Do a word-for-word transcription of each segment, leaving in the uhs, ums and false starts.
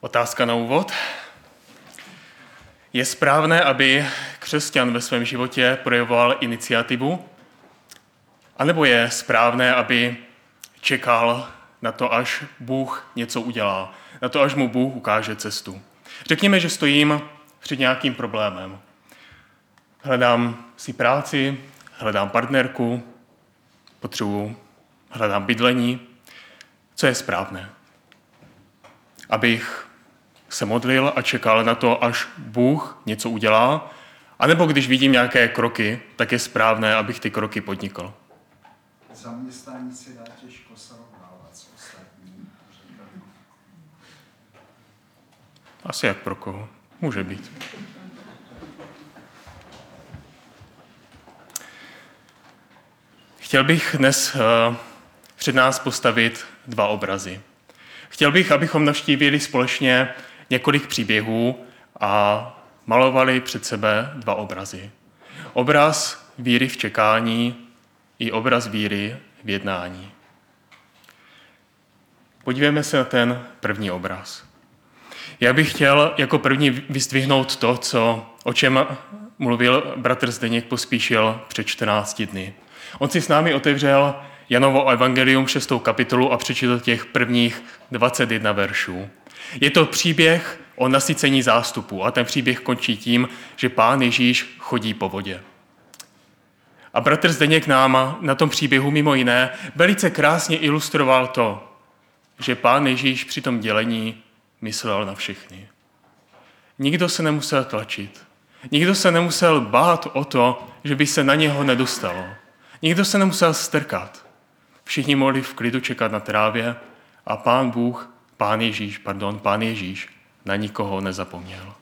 Otázka na úvod. Je správné, aby křesťan ve svém životě projevoval iniciativu? A nebo je správné, aby čekal na to, až Bůh něco udělá, na to, až mu Bůh ukáže cestu? Řekněme, že stojím před nějakým problémem. Hledám si práci, hledám partnerku, potřebuji, hledám bydlení. Co je správné? Abych se modlil a čekal na to, až Bůh něco udělá, anebo když vidím nějaké kroky, tak je správné, abych ty kroky podnikl. Zaměstnání se dá těžko srovnávat s ostatním. Asi jak pro koho. Může být. Chtěl bych dnes uh, před nás postavit dva obrazy. Chtěl bych, abychom navštívili společně několik příběhů a malovali před sebe dva obrazy. Obraz víry v čekání i obraz víry v jednání. Podívejme se na ten první obraz. Já bych chtěl jako první vyzdvihnout to, co, o čem mluvil bratr Zdeněk Pospíšil před čtrnácti dny. On si s námi otevřel Janovo evangelium šestou kapitolu a přečetl těch prvních dvacet jedna veršů. Je to příběh o nasycení zástupu a ten příběh končí tím, že Pán Ježíš chodí po vodě. A bratr Zdeněk nám na tom příběhu mimo jiné velice krásně ilustroval to, že Pán Ježíš při tom dělení myslel na všechny. Nikdo se nemusel tlačit. Nikdo se nemusel bát o to, že by se na něho nedostalo. Nikdo se nemusel strkat. Všichni mohli v klidu čekat na trávě a Pán Bůh, Pán Ježíš, pardon, Pán Ježíš na nikoho nezapomněl.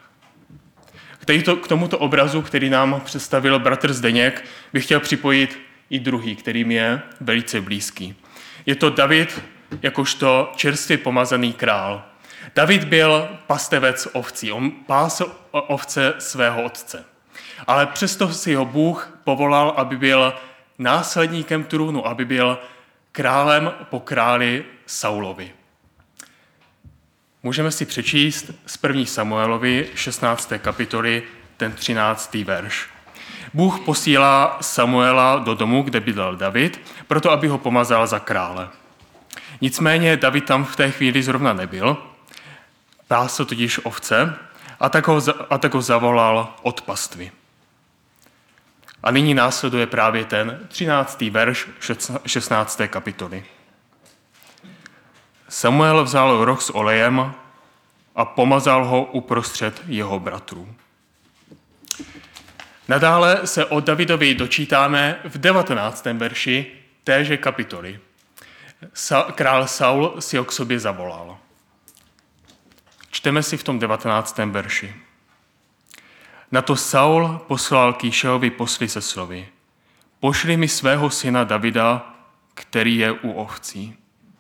K tomuto obrazu, který nám představil bratr Zdeněk, bych chtěl připojit i druhý, který mi je velice blízký. Je to David jakožto čerstvě pomazaný král. David byl pastevec ovcí, on pásl ovce svého otce. Ale přesto si ho Bůh povolal, aby byl následníkem trůnu, aby byl králem po králi Saulovi. Můžeme si přečíst z první Samuelovi šestnácté kapitoly ten třináctý verš. Bůh posílá Samuela do domu, kde bydlel David, proto aby ho pomazal za krále. Nicméně David tam v té chvíli zrovna nebyl, pásl totiž ovce a tak ho, a tak ho zavolal od pastvy. A nyní následuje právě ten třináctý verš šestnácté kapitoly. Samuel vzal roh s olejem a pomazal ho uprostřed jeho bratrů. Nadále se o Davidovi dočítáme v devatenáctém verši téže kapitoly. Sa- král Saul si ho k sobě zavolal. Čteme si v tom devatenáctém verši. Na to Saul poslal Kýšehovi posly se slovy. Pošli mi svého syna Davida, který je u ovcí.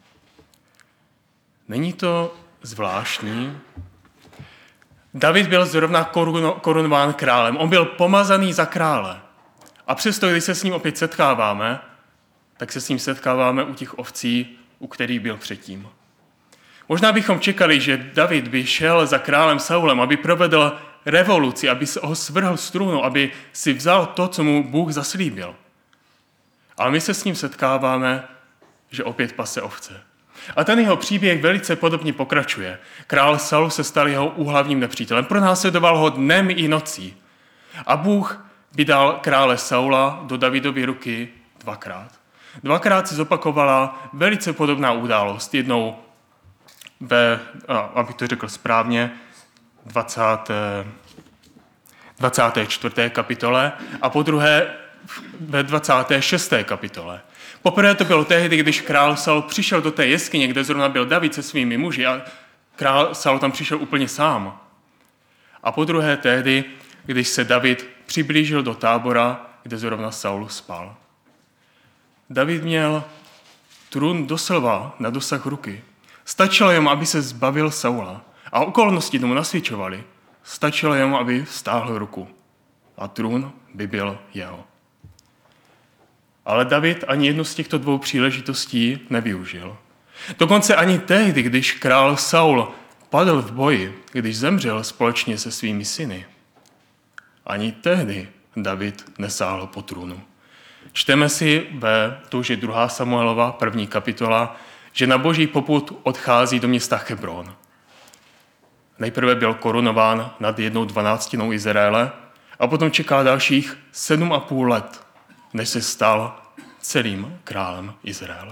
Není to zvláštní? David byl zrovna korunován králem. On byl pomazaný za krále. A přesto, když se s ním opět setkáváme, tak se s ním setkáváme u těch ovcí, u kterých byl předtím. Možná bychom čekali, že David by šel za králem Saulem, aby provedl revoluci, aby se ho svrhl z trůnu, aby si vzal to, co mu Bůh zaslíbil. Ale my se s ním setkáváme, že opět pase ovce. A ten jeho příběh velice podobně pokračuje. Král Saul se stal jeho úhlavním nepřítelem. Pronásledoval ho dnem i nocí. A Bůh vydal krále Saula do Davidovy ruky dvakrát. Dvakrát se zopakovala velice podobná událost. Jednou ve, abych to řekl správně, dvacáté dvacáté čtvrté kapitole a po druhé ve dvacáté šesté kapitole. Poprvé to bylo tehdy, když král Saul přišel do té jeskyně, kde zrovna byl David se svými muži a král Saul tam přišel úplně sám. A po druhé tehdy, když se David přiblížil do tábora, kde zrovna Saul spal. David měl trůn doslova na dosah ruky. Stačilo jemu, aby se zbavil Saula. A okolnosti tomu nasvědčovaly. Stačilo jemu, aby stáhl ruku. A trůn by byl jeho. Ale David ani jednu z těchto dvou příležitostí nevyužil. Dokonce ani tehdy, když král Saul padl v boji, když zemřel společně se svými syny, ani tehdy David nesáhl po trůnu. Čteme si ve touže druhá Samuelova, první kapitola, že na boží popud odchází do města Hebron. Nejprve byl korunován nad jednou dvanáctinou Izraele a potom čeká dalších sedm a půl let, než se stal celým králem Izraele.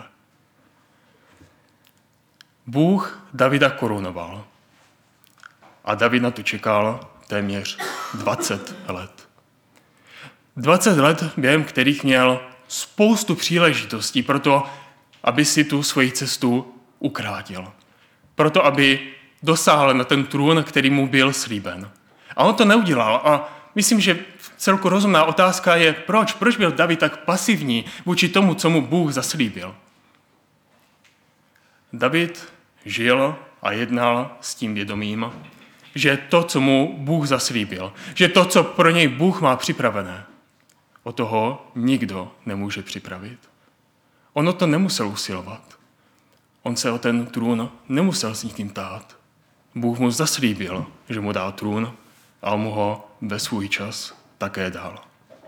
Bůh Davida korunoval a David na to čekal téměř dvacet let. dvacet let, během kterých měl spoustu příležitostí pro to, aby si tu svoji cestu ukrátil. Proto, aby dosáhl na ten trůn, který mu byl slíben. A on to neudělal. A myslím, že celku rozumná otázka je, proč? Proč byl David tak pasivní vůči tomu, co mu Bůh zaslíbil? David žil a jednal s tím vědomím, že to, co mu Bůh zaslíbil, že to, co pro něj Bůh má připravené, o toho nikdo nemůže připravit. Ono to nemusel usilovat. On se o ten trůn nemusel s nikým tát. Bůh mu zaslíbil, že mu dá trůn a on mu ho ve svůj čas také dal.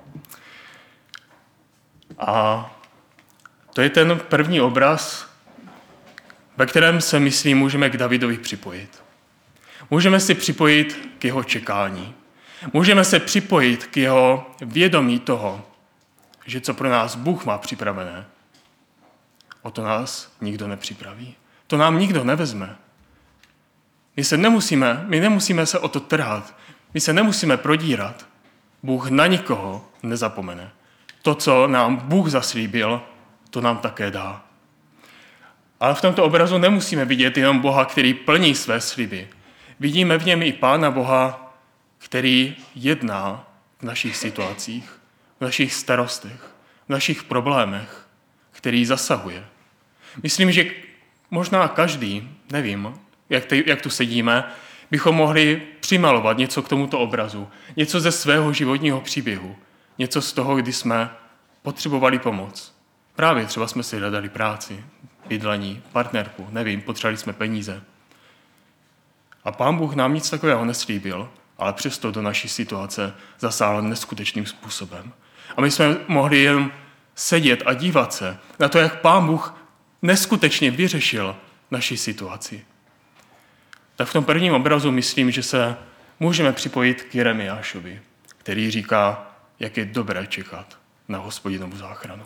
A to je ten první obraz, ve kterém se, myslím, můžeme k Davidovi připojit. Můžeme si připojit k jeho čekání. Můžeme se připojit k jeho vědomí toho, že co pro nás Bůh má připravené, o to nás nikdo nepřipraví. To nám nikdo nevezme. My se nemusíme, my nemusíme se o to trhat. My se nemusíme prodírat. Bůh na nikoho nezapomene. To, co nám Bůh zaslíbil, to nám také dá. Ale v tomto obrazu nemusíme vidět jenom Boha, který plní své sliby. Vidíme v něm i Pána Boha, který jedná v našich situacích, v našich starostech, v našich problémech, který zasahuje. Myslím, že možná každý, nevím, jak, te, jak tu sedíme, bychom mohli přimalovat něco k tomuto obrazu, něco ze svého životního příběhu, něco z toho, kdy jsme potřebovali pomoc. Právě třeba jsme si hledali práci, bydlení, partnerku, nevím, potřebovali jsme peníze. A Pán Bůh nám nic takového neslíbil, ale přesto do naší situace zasáhl neskutečným způsobem. A my jsme mohli jen sedět a dívat se na to, jak Pán Bůh neskutečně vyřešil naši situaci. Tak v tom prvním obrazu myslím, že se můžeme připojit k Jeremiášovi, který říká, jak je dobré čekat na Hospodinovu záchranu.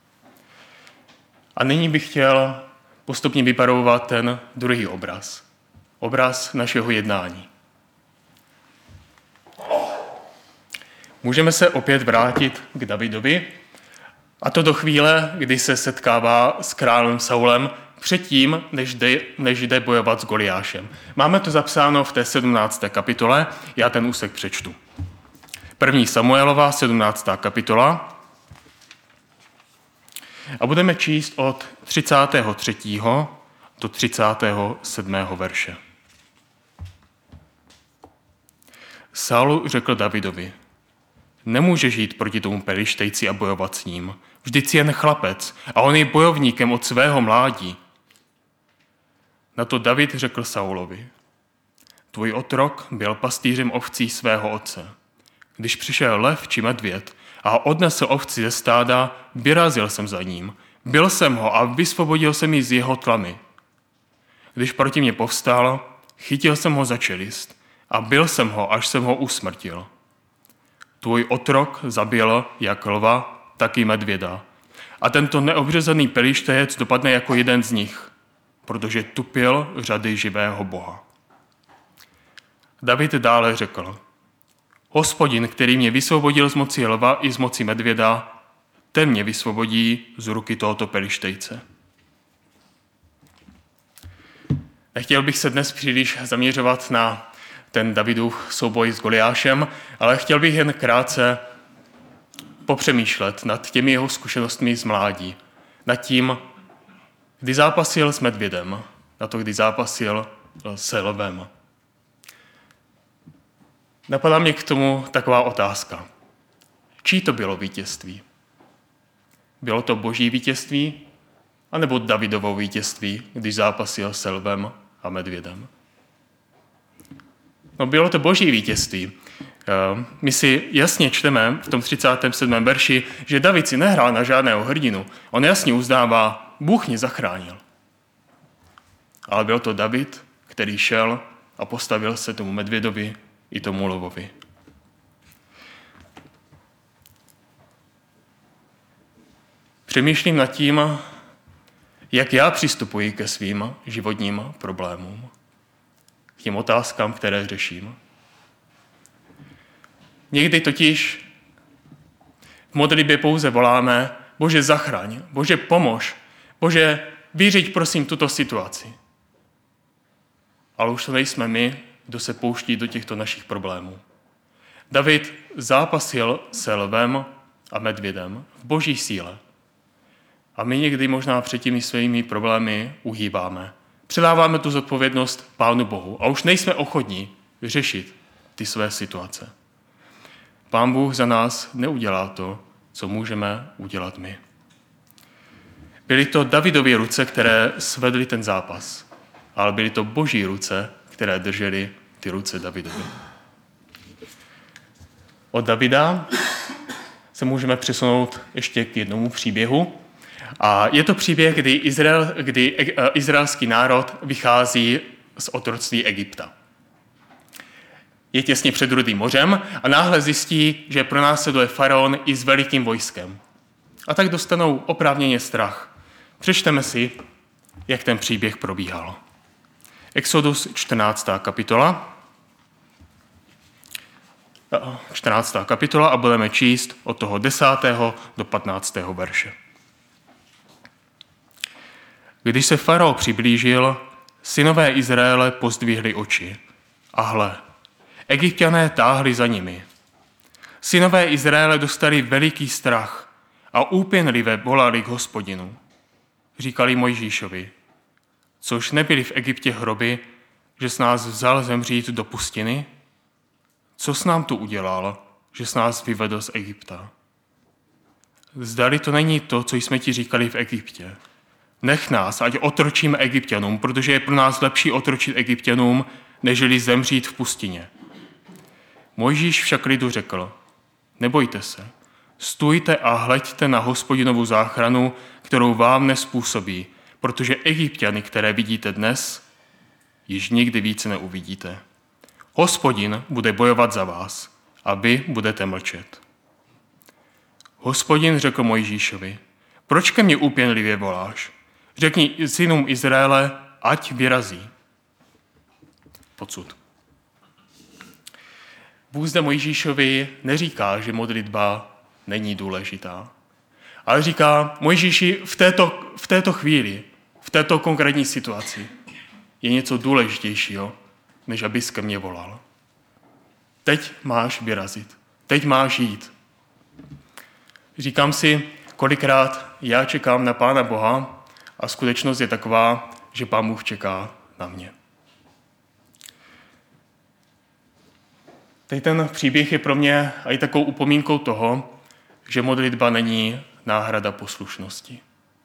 A nyní bych chtěl postupně vybarvovat ten druhý obraz. Obraz našeho jednání. Můžeme se opět vrátit k Davidovi, a to do chvíle, kdy se setkává s králem Saulem předtím, než jde, než jde bojovat s Goliášem. Máme to zapsáno v té sedmnácté kapitole, já ten úsek přečtu. První Samuelova, sedmnáctá kapitola. A budeme číst od třicátého třetího do třicátého sedmého verše. Saul řekl Davidovi, nemůžeš jít proti tomu Pelištejci a bojovat s ním. Vždyť jsi jen chlapec a on je bojovníkem od svého mládí. Na to David řekl Saulovi, tvůj otrok byl pastýřem ovcí svého otce. Když přišel lev či medvěd a odnesl ovci ze stáda, vyrazil jsem za ním, bil jsem ho a vysvobodil jsem ji z jeho tlamy. Když proti mě povstal, chytil jsem ho za čelist a bil jsem ho, až jsem ho usmrtil. Tvůj otrok zabil jak lva, tak i medvěda. A tento neobřezaný Pelištejec dopadne jako jeden z nich, protože tupil řady živého Boha. David dále řekl, Hospodin, který mě vysvobodil z moci lva i z moci medvěda, ten mě vysvobodí z ruky tohoto Pelištejce. Nechtěl bych se dnes příliš zaměřovat na ten Davidův souboj s Goliášem, ale chtěl bych jen krátce popřemýšlet nad těmi jeho zkušenostmi z mládí, nad tím, kdy zápasil s medvědem, na to, kdy zápasil se lvem. Napadá mě k tomu taková otázka. Čí to bylo vítězství? Bylo to boží vítězství, anebo Davidovo vítězství, když zápasil se lvem a medvědem? No bylo to boží vítězství. My si jasně čteme v tom třicátém sedmém verši, že David si nehrál na žádného hrdinu. On jasně uznává, Bůh mě zachránil. Ale byl to David, který šel a postavil se tomu medvědovi i tomu lovovi. Přemýšlím nad tím, jak já přistupuji ke svým životním problémům, k těm otázkám, které řeším. Někdy totiž v modlitbě pouze voláme: Bože, zachraň, Bože, pomož, Bože, vyřiď prosím tuto situaci. Ale už to nejsme my, kdo se pouští do těchto našich problémů. David zápasil se lvem a medvědem v boží síle. A my někdy možná před těmi svými problémy uhýbáme. Předáváme tu zodpovědnost Pánu Bohu a už nejsme ochotní řešit ty své situace. Pán Bůh za nás neudělá to, co můžeme udělat my. Byly to Davidovy ruce, které svedly ten zápas, ale byly to boží ruce, které držely ty ruce Davidovy. Od Davida se můžeme přesunout ještě k jednomu příběhu. A je to příběh, kdy, Izrael, kdy izraelský národ vychází z otroctví Egypta. Je těsně před Rudým mořem a náhle zjistí, že pronásleduje faraon i s velikým vojskem. A tak dostanou oprávněně strach. Přečteme si, jak ten příběh probíhal. Exodus čtrnáctá kapitola. čtrnáctá kapitola a budeme číst od toho desátého do patnáctého verše. Když se faraon přiblížil, synové Izraele pozdvihli oči. A hle, Egypťané táhli za nimi. Synové Izraele dostali veliký strach a úpěnlivě volali k Hospodinu. Říkali Mojžíšovi: což nebyli v Egyptě hroby, že s nás vzal zemřít do pustiny? Co s nám tu udělal, že s nás vyvedl z Egypta? Zdali to není to, co jsme ti říkali v Egyptě. Nech nás, ať otročíme Egypťanům, protože je pro nás lepší otročit Egypťanům, neželi zemřít v pustině. Mojžíš však lidu řekl: nebojte se, stůjte a hleďte na Hospodinovu záchranu, kterou vám nezpůsobí, protože Egypťany, které vidíte dnes, již nikdy více neuvidíte. Hospodin bude bojovat za vás a vy budete mlčet. Hospodin řekl Mojžíšovi: proč ke mně úpěnlivě voláš? Řekni synům Izraele, ať vyrazí. Podsud. Bůh zde Mojžíšovi neříká, že modlitba není důležitá, ale říká: Mojžíši, v této, v této chvíli, v této konkrétní situaci je něco důležitějšího, než abys ke mně volal. Teď máš vyrazit, teď máš jít. Říkám si, kolikrát já čekám na Pána Boha a skutečnost je taková, že Pán Bůh čeká na mě. Teď ten příběh je pro mě i takovou upomínkou toho, že modlitba není náhrada poslušnosti.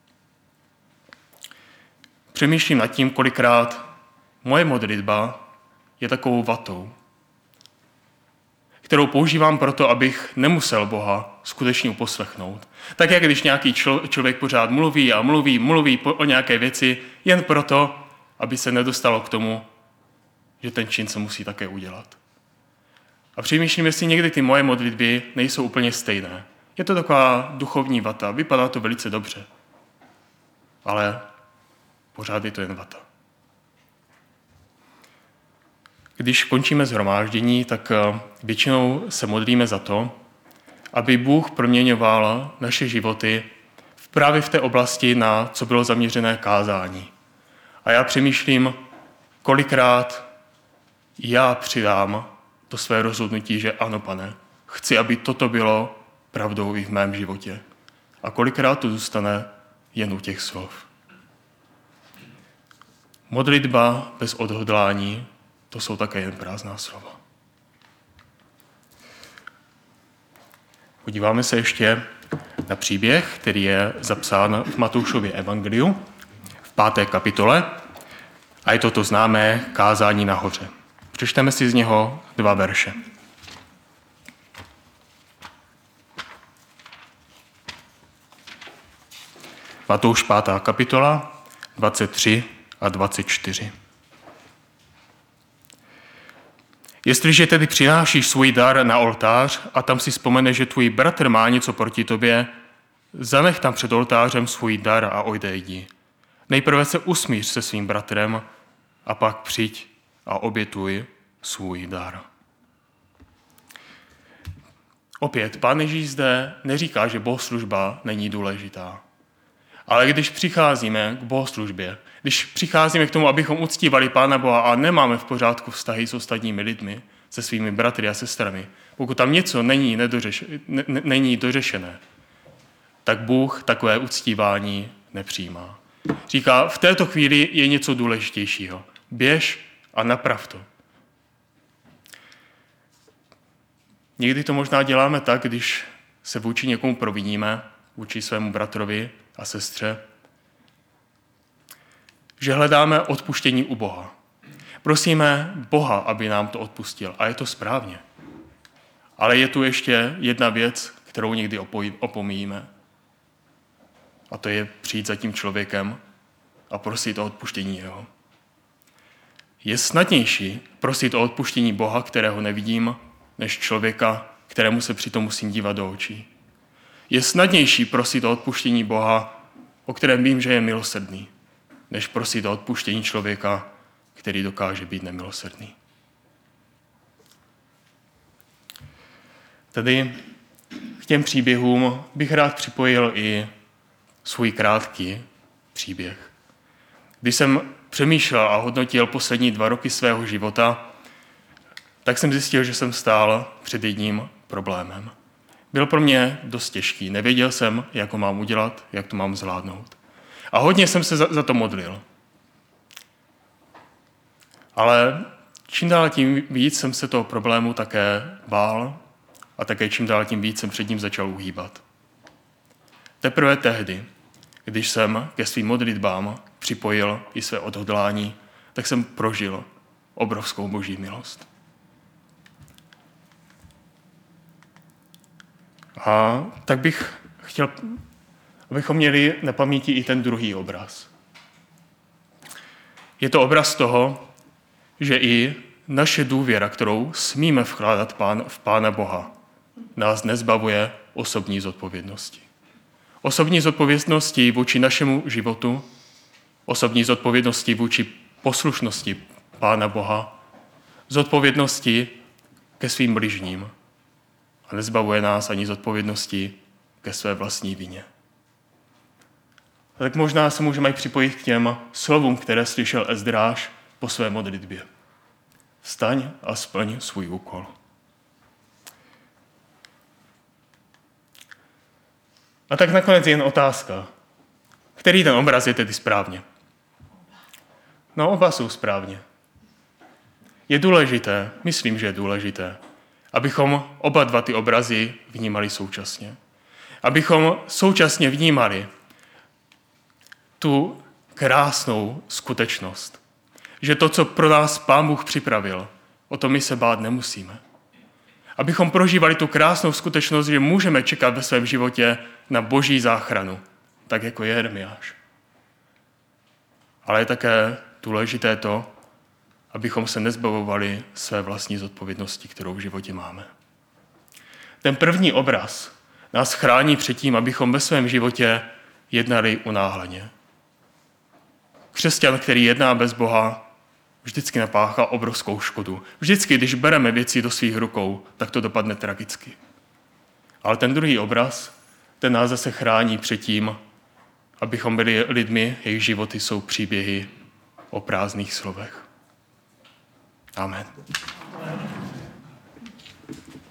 Přemýšlím nad tím, kolikrát moje modlitba je takovou vatou, kterou používám proto, abych nemusel Boha skutečně uposlechnout. Tak jak když nějaký člo, člověk pořád mluví a mluví, mluví o nějaké věci, jen proto, aby se nedostalo k tomu, že ten čin se musí také udělat. A přemýšlím, jestli někdy ty moje modlitby nejsou úplně stejné. Je to taková duchovní vata, vypadá to velice dobře, ale pořád je to jen vata. Když končíme shromáždění, tak většinou se modlíme za to, aby Bůh proměňoval naše životy právě v té oblasti, na co bylo zaměřené kázání. A já přemýšlím, kolikrát já přidám to své rozhodnutí, že ano, Pane, chci, aby toto bylo pravdou i v mém životě. A kolikrát to zůstane jen u těch slov. Modlitba bez odhodlání, to jsou také jen prázdná slova. Podíváme se ještě na příběh, který je zapsán v Matoušově evangeliu v páté kapitole a je to to známé kázání nahoře. Přečteme si z něho dva verše. Matouš pátá kapitola, dvacet tři a dvacet čtyři. Jestliže tedy přinášíš svůj dar na oltář a tam si vzpomeneš, že tvůj bratr má něco proti tobě, zanech tam před oltářem svůj dar a odejdi. Nejprve se usmíř se svým bratrem a pak přijď a obětuj svůj dar. Opět, Pán Ježíš zde neříká, že bohoslužba není důležitá. Ale když přicházíme k bohoslužbě, když přicházíme k tomu, abychom uctívali Pána Boha a nemáme v pořádku vztahy s ostatními lidmi, se svými bratry a sestrami, pokud tam něco není, nedořeš, ne, není dořešené, tak Bůh takové uctívání nepřijímá. Říká, v této chvíli je něco důležitějšího. Běž a naprav to. Někdy to možná děláme tak, když se vůči někomu proviníme, vůči svému bratrovi a sestře, že hledáme odpuštění u Boha. Prosíme Boha, aby nám to odpustil. A je to správně. Ale je tu ještě jedna věc, kterou někdy opomíjíme. A to je přijít za tím člověkem a prosit o odpuštění jeho. Je snadnější prosit o odpuštění Boha, kterého nevidím, než člověka, kterému se přitom musím dívat do očí. Je snadnější prosit o odpuštění Boha, o kterém vím, že je milosrdný, než prosit o odpuštění člověka, který dokáže být nemilosrdný. Tedy k těm příběhům bych rád připojil i svůj krátký příběh. Když jsem přemýšlel a hodnotil poslední dva roky svého života, tak jsem zjistil, že jsem stál před jedním problémem. Byl pro mě dost těžký. Nevěděl jsem, jak ho mám udělat, jak to mám zvládnout. A hodně jsem se za, za to modlil. Ale čím dál tím víc jsem se toho problému také bál a také čím dál tím víc jsem před ním začal uhýbat. Teprve tehdy, když jsem ke svým modlitbám připojil i své odhodlání, tak jsem prožil obrovskou boží milost. A tak bych chtěl, abychom měli na paměti i ten druhý obraz. Je to obraz toho, že i naše důvěra, kterou smíme vkládat pán, v Pána Boha, nás nezbavuje osobní zodpovědnosti. Osobní zodpovědnosti vůči našemu životu, osobní zodpovědnosti vůči poslušnosti Pána Boha, zodpovědnosti ke svým bližním a nezbavuje nás ani zodpovědnosti ke své vlastní vině. Tak možná se můžeme připojit k těm slovům, které slyšel Ezdráš po své modlitbě. Vstaň a splň svůj úkol. A tak nakonec jen otázka. Který ten obraz je tedy správně? No, oba jsou správně. Je důležité, myslím, že je důležité, abychom oba dva ty obrazy vnímali současně. Abychom současně vnímali tu krásnou skutečnost, že to, co pro nás Pán Bůh připravil, o to my se bát nemusíme. Abychom prožívali tu krásnou skutečnost, že můžeme čekat ve svém životě na boží záchranu, tak jako je Jeremiáš. Ale je také důležité to, abychom se nezbavovali své vlastní zodpovědnosti, kterou v životě máme. Ten první obraz nás chrání před tím, abychom ve svém životě jednali unáhleně. Křesťan, který jedná bez Boha, vždycky napáchá obrovskou škodu. Vždycky, když bereme věci do svých rukou, tak to dopadne tragicky. Ale ten druhý obraz, ten nás zase chrání před tím, abychom byli lidmi, jejich životy jsou příběhy o prázdných slovech. Amen. Amen.